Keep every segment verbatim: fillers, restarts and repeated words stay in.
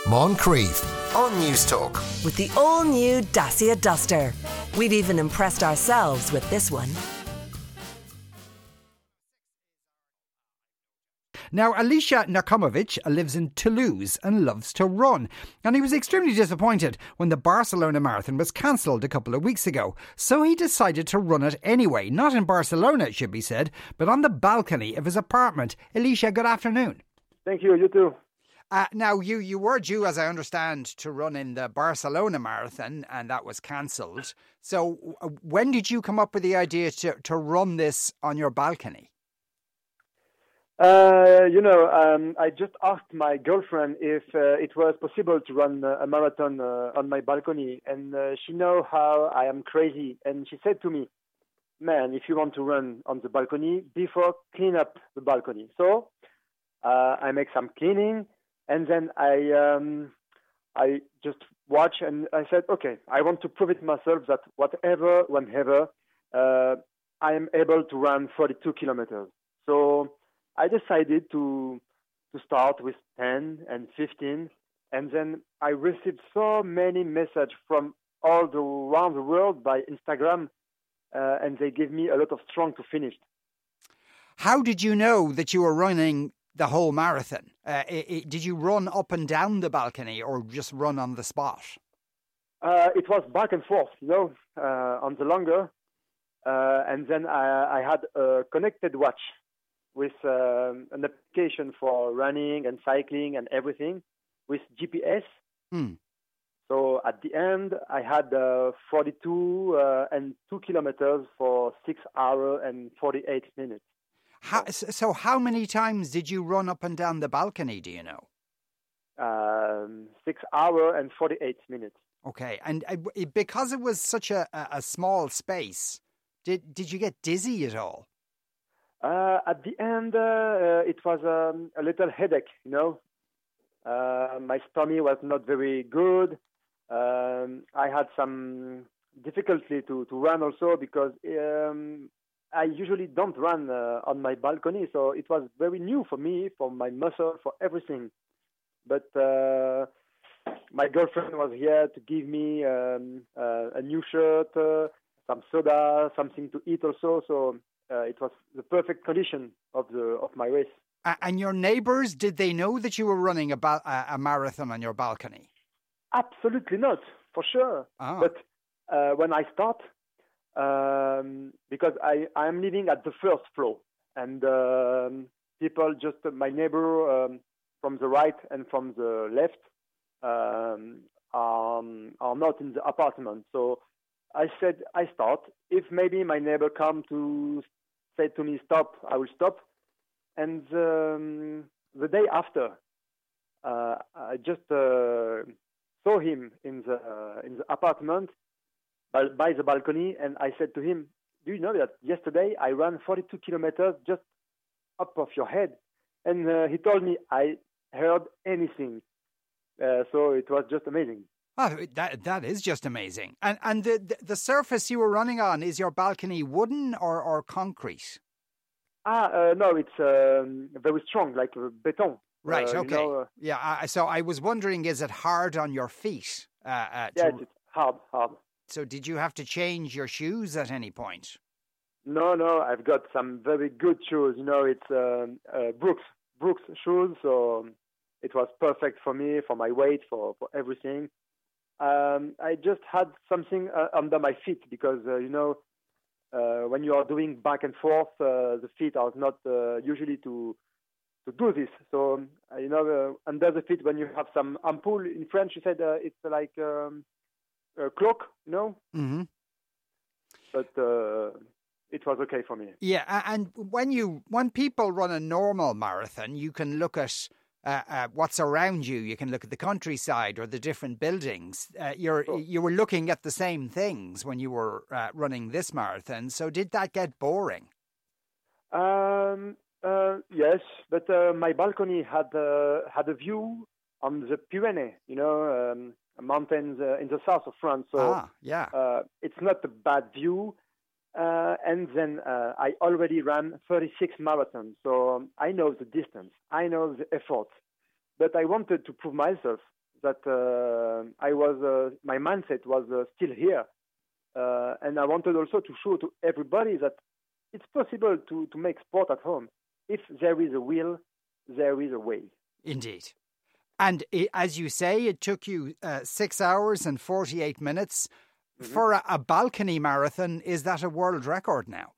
Moncrief on Newstalk. With the all-new Dacia Duster. We've even impressed ourselves with this one. Now, Alisha Nakomovic lives in Toulouse and loves to run. And he was extremely disappointed when the Barcelona Marathon was cancelled a couple of weeks ago. So he decided to run it anyway. Not in Barcelona, it should be said, but on the balcony of his apartment. Alisha, good afternoon. Thank you, you too. Uh, now, you, you were due, as I understand, to run in the Barcelona Marathon, and that was cancelled. So uh, when did you come up with the idea to, to run this on your balcony? Uh, you know, um, I just asked my girlfriend if uh, it was possible to run a marathon uh, on my balcony, and uh, she know how I am crazy. And she said to me, man, if you want to run on the balcony, before clean up the balcony. So uh, I make some cleaning, and then I um, I just watch, and I said, okay, I want to prove it myself that whatever, whenever, uh, I am able to run forty-two kilometers. So I decided to to start with ten and fifteen, and then I received so many messages from all the, around the world by Instagram, uh, and they gave me a lot of strength to finish. How did you know that you were running the whole marathon? Uh, it, it, did you run up and down the balcony or just run on the spot? Uh, it was back and forth, you know, uh, on the longer, uh, and then I, I had a connected watch with um, an application for running and cycling and everything with G P S. Hmm. So at the end, I had uh, forty-two uh, and two kilometers for six hours and forty-eight minutes. How, so how many times did you run up and down the balcony, do you know? Um, six hours and forty-eight minutes. Okay, and uh, because it was such a, a small space, did did you get dizzy at all? Uh, at the end, uh, it was um, a little headache, you know. Uh, my stomach was not very good. Um, I had some difficulty to, to run also because um, I usually don't run uh, on my balcony. So it was very new for me, for my muscle, for everything. But uh, my girlfriend was here to give me um, uh, a new shirt, uh, some soda, something to eat also. So Uh, it was the perfect condition of the of my race. Uh, and your neighbours, did they know that you were running a, ba- a marathon on your balcony? Absolutely not, for sure. Oh. But uh, when I start, um, because I I'm living at the first floor, and um, people just uh, my neighbor um, from the right and from the left um, um, are not in the apartment. So I said I start. If maybe my neighbor come to say to me stop, I will stop. And um, the day after, uh, I just uh, saw him in the uh, in the apartment by, by the balcony, and I said to him, "Do you know that yesterday I ran forty-two kilometers just up of your head?" And uh, he told me I heard anything. Uh, so it was just amazing. Oh, that that is just amazing. And and the, the the surface you were running on, is your balcony wooden or, or concrete? Ah, uh, no, it's um, very strong, like uh, beton. Right, uh, okay. You know, uh, yeah, I, so I was wondering, is it hard on your feet? Uh, uh, yeah, to... it's hard, hard. So did you have to change your shoes at any point? No, no, I've got some very good shoes. You know, it's um, uh, Brooks, Brooks shoes, so it was perfect for me, for my weight, for, for everything. Um, I just had something uh, under my feet because, uh, you know, uh, when you are doing back and forth, uh, the feet are not uh, usually to to do this. So, uh, you know, uh, under the feet, when you have some ampoule, in French, you said uh, it's like um, a cloak, you know? Mm-hmm. But uh, it was okay for me. Yeah, and when you when people run a normal marathon, you can look at Uh, uh, what's around you. You can look at the countryside or the different buildings. Uh, you're Sure. you were looking at the same things when you were uh, running this marathon. So did that get boring? Um, uh, yes, but uh, my balcony had uh, had a view on the Pyrenees. You know, um, mountains uh, in the south of France. So ah, yeah. uh, it's not a bad view. Uh, and then uh, I already ran thirty-six marathons, so um, I know the distance, I know the effort. But I wanted to prove myself that uh, I was, uh, my mindset was uh, still here. Uh, and I wanted also to show to everybody that it's possible to, to make sport at home. If there is a will, there is a way. Indeed. And it, as you say, it took you uh, six hours and forty-eight minutes. Mm-hmm. For a, a balcony marathon, is that a world record now?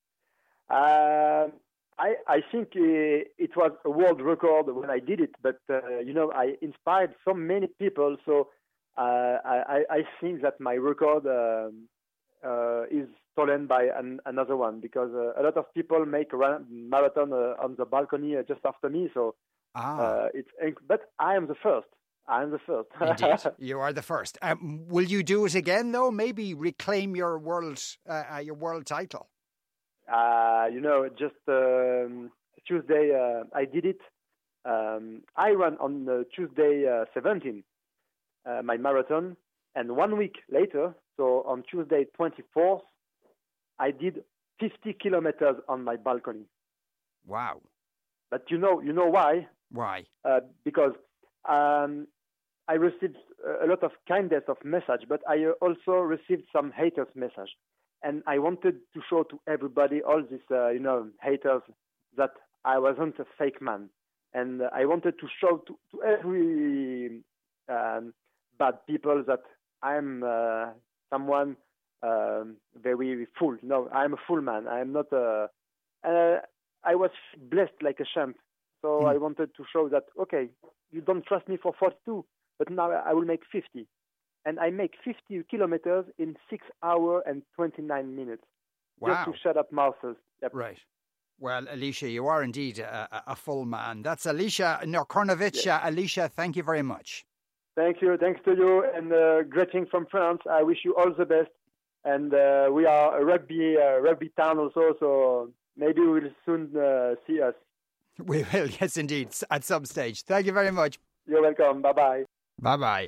Uh, I, I think uh, it was a world record when I did it, but, uh, you know, I inspired so many people, so uh, I, I think that my record uh, uh, is stolen by an, another one, because uh, a lot of people make a run, marathon uh, on the balcony uh, just after me, so ah. uh, it's but I am the first. I am the first. Indeed, you are the first. Um, will you do it again, though? Maybe reclaim your world uh, uh, your world title? Uh, you know, just um, Tuesday uh, I did it. Um, I ran on uh, Tuesday uh, seventeenth, uh, my marathon, and one week later, so on Tuesday twenty-fourth, I did fifty kilometers on my balcony. Wow! But you know, you know why? Why? Uh, because um, I received a lot of kindness of message, but I also received some haters message, and I wanted to show to everybody, all these uh, you know haters, that I wasn't a fake man, and I wanted to show to, to every um, bad people that I'm uh, someone. Um, very full. No, I'm a full man. I'm not a. Uh, I was blessed like a champ, so mm. I wanted to show that okay, you don't trust me for forty-two, but now I will make fifty, and I make fifty kilometers in six hours and twenty-nine minutes. Wow! Just to shut up mouths. Yep. Right. Well, Elisha, you are indeed a, a full man. That's Elisha Nokrnovic. Yes. Elisha, thank you very much. Thank you. Thanks to you, and uh, greeting from France. I wish you all the best. And uh, we are a rugby uh, rugby town also, so maybe we will soon uh, see us. We will, yes, indeed, at some stage. Thank you very much. You're welcome. Bye-bye. Bye-bye.